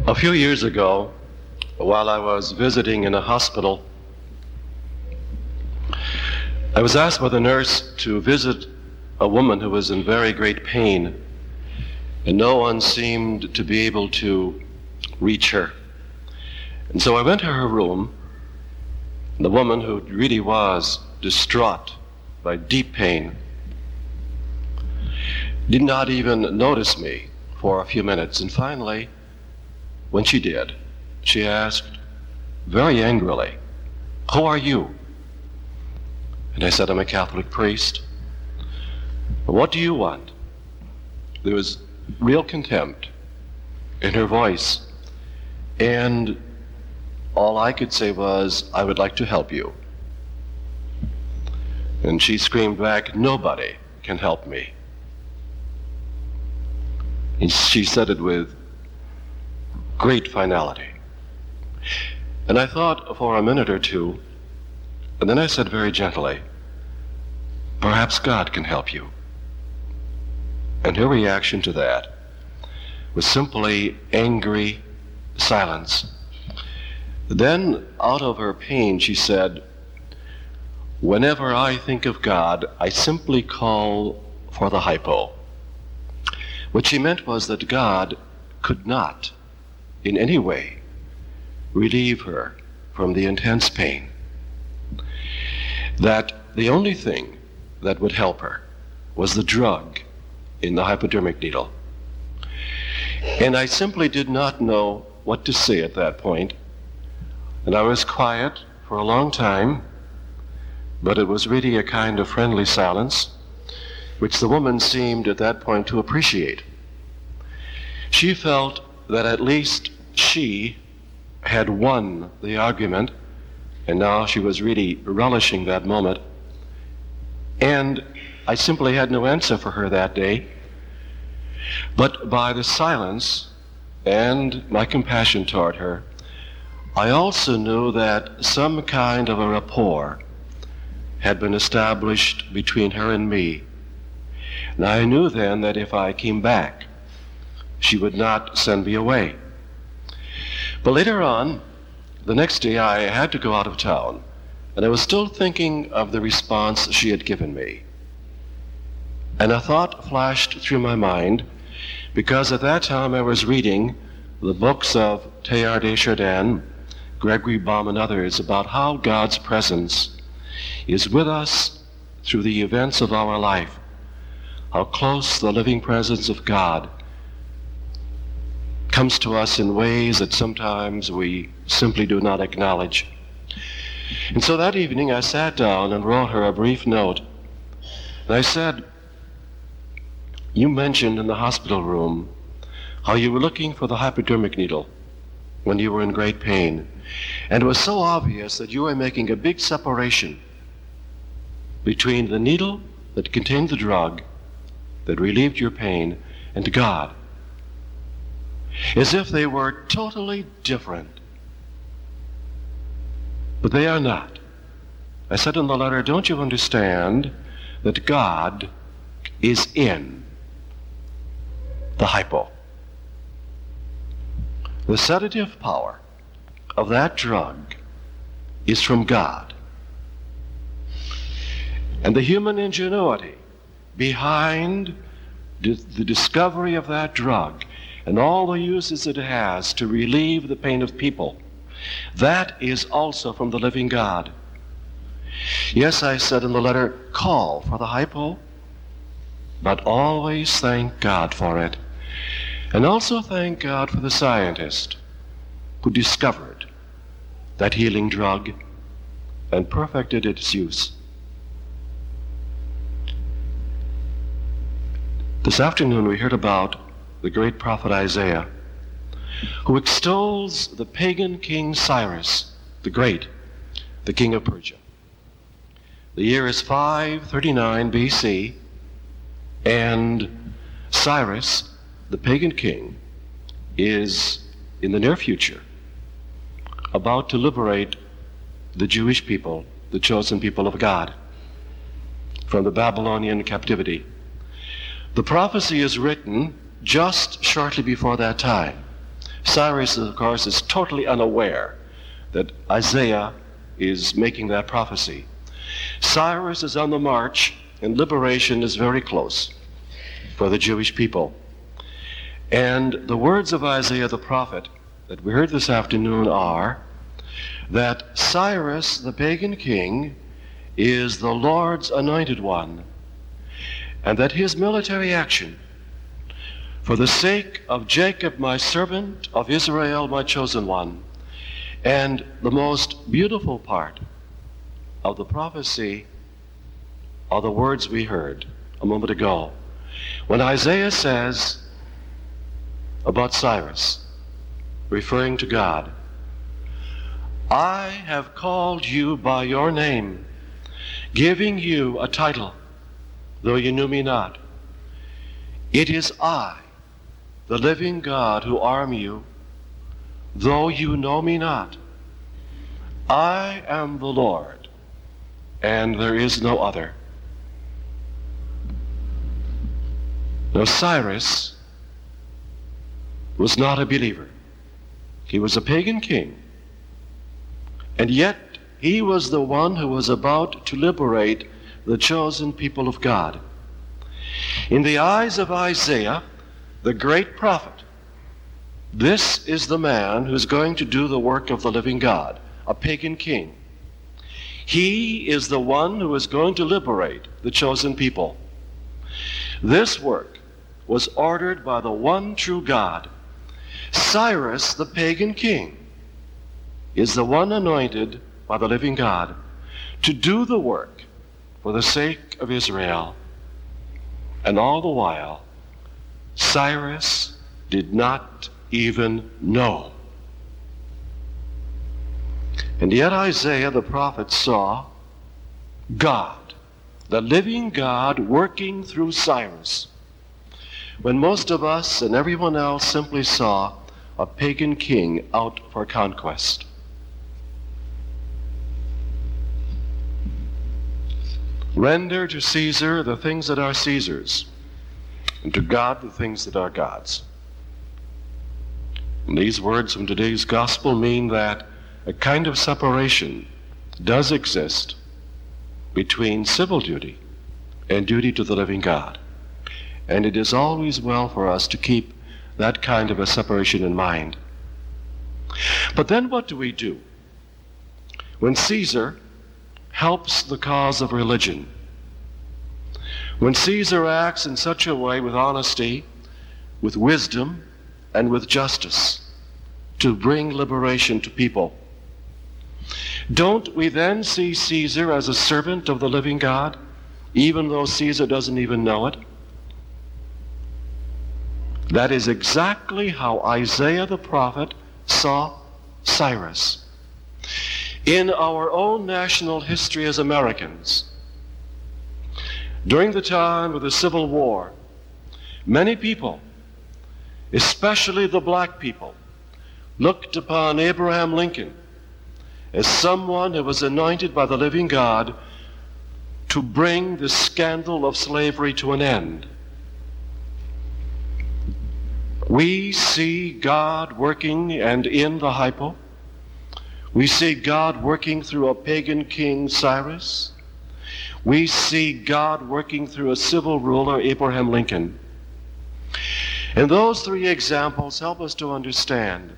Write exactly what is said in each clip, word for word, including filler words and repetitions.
A few years ago, while I was visiting in a hospital, I was asked by the nurse to visit a woman who was in very great pain, and no one seemed to be able to reach her. And so I went to her room. The woman, who really was distraught by deep pain, did not even notice me for a few minutes. And finally, when she did, she asked very angrily, "Who are you?" And I said, "I'm a Catholic priest." "What do you want?" There was real contempt in her voice, and all I could say was, "I would like to help you." And she screamed back, "Nobody can help me." And she said it with great finality. And I thought for a minute or two, and then I said very gently, "Perhaps God can help you." And her reaction to that was simply angry silence. Then, out of her pain, she said, "Whenever I think of God, I simply call for the hypo." What she meant was that God could not, in any way, relieve her from the intense pain. That the only thing that would help her was the drug in the hypodermic needle. And I simply did not know what to say at that point. And I was quiet for a long time, but it was really a kind of friendly silence, which the woman seemed at that point to appreciate. She felt that at least she had won the argument, and now she was really relishing that moment. And I simply had no answer for her that day. But by the silence and my compassion toward her, I also knew that some kind of a rapport had been established between her and me. And I knew then that if I came back, she would not send me away. But later on, the next day, I had to go out of town, and I was still thinking of the response she had given me. And a thought flashed through my mind, because at that time I was reading the books of Teilhard de Chardin, Gregory Baum, and others about how God's presence is with us through the events of our life, how close the living presence of God comes to us in ways that sometimes we simply do not acknowledge. And so that evening I sat down and wrote her a brief note. And I said, "You mentioned in the hospital room how you were looking for the hypodermic needle when you were in great pain. And it was so obvious that you were making a big separation between the needle that contained the drug that relieved your pain and God, as if they were totally different. But they are not." I said in the letter, "Don't you understand that God is in the hypo? The sedative power of that drug is from God. And the human ingenuity behind the discovery of that drug and all the uses it has to relieve the pain of people, that is also from the living God. Yes," I said in the letter, "call for the hypo, but always thank God for it. And also thank God for the scientist who discovered that healing drug and perfected its use." This afternoon we heard about the great prophet Isaiah, who extols the pagan king Cyrus the Great, the king of Persia. The year is five thirty-nine B C, and Cyrus, the pagan king, is in the near future about to liberate the Jewish people, the chosen people of God, from the Babylonian captivity. The prophecy is written just shortly before that time. Cyrus, of course, is totally unaware that Isaiah is making that prophecy. Cyrus is on the march, and liberation is very close for the Jewish people. And the words of Isaiah the prophet that we heard this afternoon are that Cyrus, the pagan king, is the Lord's anointed one, and that his military action, for the sake of Jacob, my servant, of Israel, my chosen one, and the most beautiful part of the prophecy are the words we heard a moment ago. When Isaiah says about Cyrus, referring to God, I have called you by your name, giving you a title, though you knew me not. It is I, the living God, who arm you, though you know me not. I am the Lord, and there is no other. Now, Cyrus was not a believer. He was a pagan king. And yet, he was the one who was about to liberate the chosen people of God. In the eyes of Isaiah, the great prophet, this is the man who's going to do the work of the living God, a pagan king. He is the one who is going to liberate the chosen people. This work was ordered by the one true God. Cyrus, the pagan king, is the one anointed by the living God to do the work for the sake of Israel. And all the while, Cyrus did not even know. And yet Isaiah the prophet saw God, the living God, working through Cyrus, when most of us and everyone else simply saw a pagan king out for conquest. Render to Caesar the things that are Caesar's, and to God the things that are God's. And these words from today's gospel mean that a kind of separation does exist between civil duty and duty to the living God. And it is always well for us to keep that kind of a separation in mind. But then what do we do when Caesar helps the cause of religion? When Caesar acts in such a way with honesty, with wisdom, and with justice to bring liberation to people, don't we then see Caesar as a servant of the living God, even though Caesar doesn't even know it? That is exactly how Isaiah the prophet saw Cyrus. In our own national history as Americans, during the time of the Civil War, many people, especially the black people, looked upon Abraham Lincoln as someone who was anointed by the living God to bring the scandal of slavery to an end. We see God working, and in the hypo, we see God working through a pagan king, Cyrus. We see God working through a civil ruler, Abraham Lincoln. And those three examples help us to understand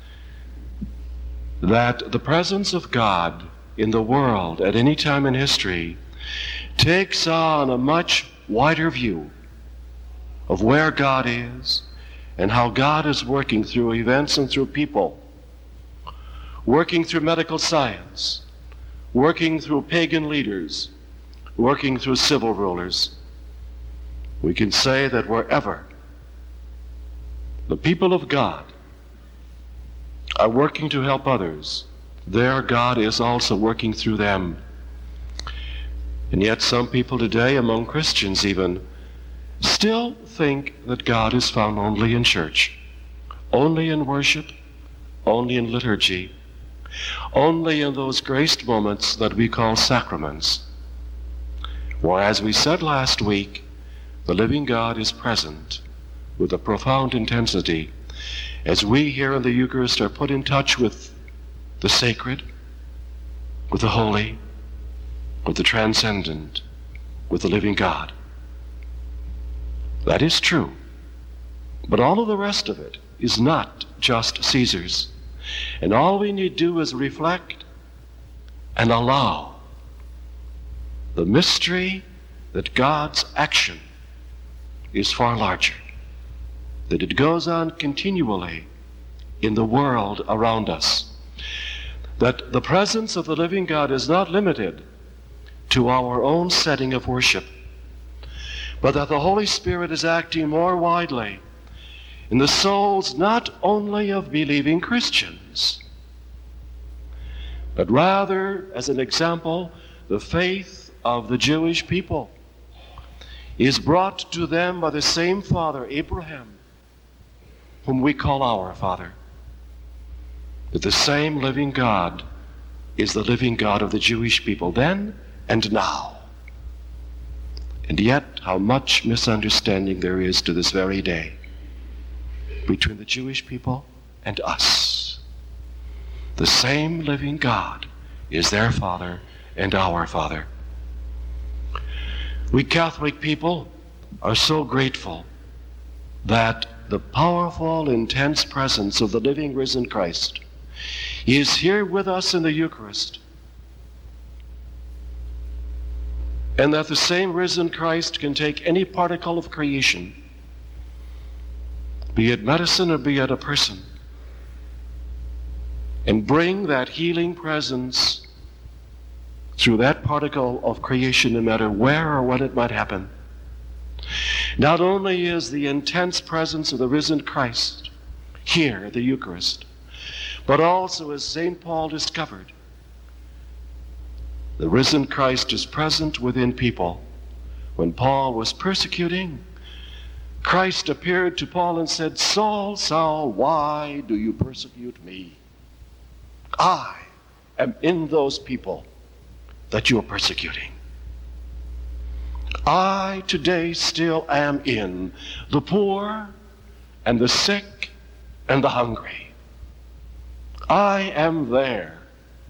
that the presence of God in the world at any time in history takes on a much wider view of where God is and how God is working through events and through people, working through medical science, working through pagan leaders, working through civil rulers. We can say that wherever the people of God are working to help others, there God is also working through them. And yet some people today, among Christians even, still think that God is found only in church, only in worship, only in liturgy, only in those graced moments that we call sacraments. Where, as we said last week, the living God is present with a profound intensity, as we here in the Eucharist are put in touch with the sacred, with the holy, with the transcendent, with the living God. That is true. But all of the rest of it is not just Caesar's. And all we need do is reflect and allow the mystery that God's action is far larger, that it goes on continually in the world around us, that the presence of the living God is not limited to our own setting of worship, but that the Holy Spirit is acting more widely in the souls not only of believing Christians, but rather, as an example, the faith of the Jewish people is brought to them by the same father, Abraham, whom we call our Father. That the same living God is the living God of the Jewish people then and now. And yet, how much misunderstanding there is to this very day between the Jewish people and us. The same living God is their Father and our Father. We Catholic people are so grateful that the powerful, intense presence of the living, risen Christ is here with us in the Eucharist, and that the same risen Christ can take any particle of creation, be it medicine or be it a person, and bring that healing presence through that particle of creation, no matter where or when it might happen. Not only is the intense presence of the risen Christ here at the Eucharist, but also, as Saint Paul discovered, the risen Christ is present within people. When Paul was persecuting, Christ appeared to Paul and said, "Saul, Saul, why do you persecute me? I am in those people that you are persecuting. I today still am in the poor and the sick and the hungry. I am there."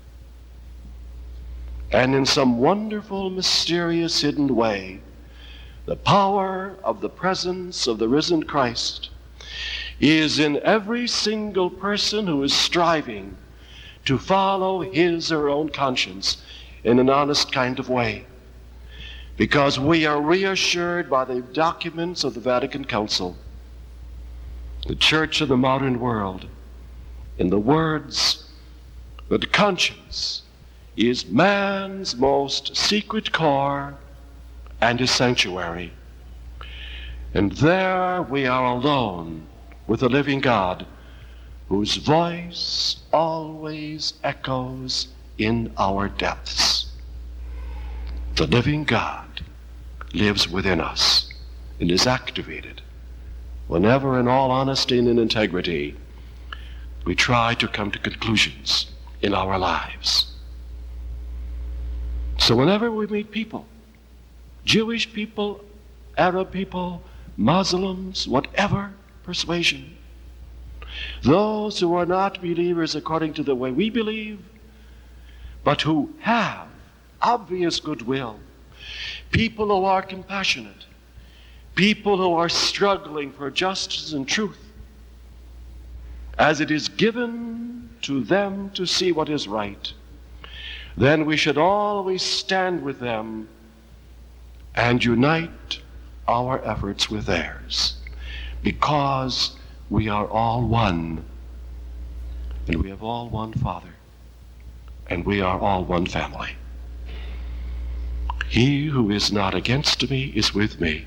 And in some wonderful, mysterious, hidden way, the power of the presence of the risen Christ is in every single person who is striving to follow his or her own conscience in an honest kind of way. Because we are reassured by the documents of the Vatican Council, the Church of the modern world, in the words that conscience is man's most secret core and his sanctuary. And there we are alone with the living God, whose voice always echoes in our depths. The living God lives within us and is activated whenever, in all honesty and in integrity, we try to come to conclusions in our lives. So whenever we meet people, Jewish people, Arab people, Muslims, whatever persuasion, those who are not believers according to the way we believe, but who have obvious goodwill, people who are compassionate, people who are struggling for justice and truth, as it is given to them to see what is right, then we should always stand with them and unite our efforts with theirs, because we are all one, and we have all one Father, and we are all one family. He who is not against me is with me.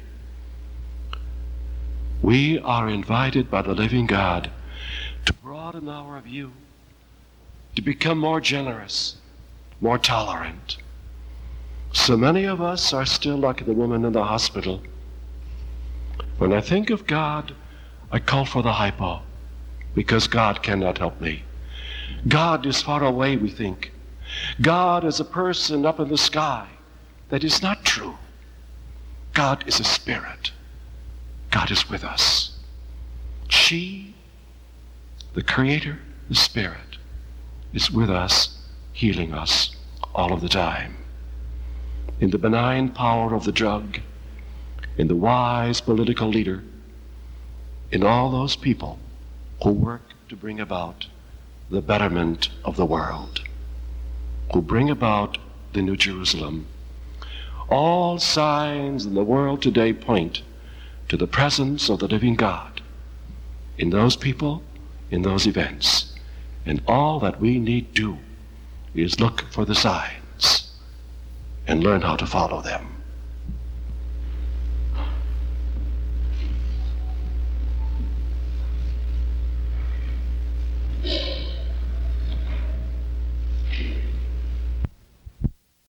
We are invited by the living God to broaden our view, to become more generous, more tolerant. So many of us are still like the woman in the hospital. When I think of God, I call for the hypo, because God cannot help me. God is far away, we think. God is a person up in the sky. That is not true. God is a spirit. God is with us. She The Creator, the Spirit, is with us, healing us all of the time. In the benign power of the drug, in the wise political leader, in all those people who work to bring about the betterment of the world, who bring about the New Jerusalem. All signs in the world today point to the presence of the living God in those people, in those events. And all that we need do is look for the signs and learn how to follow them.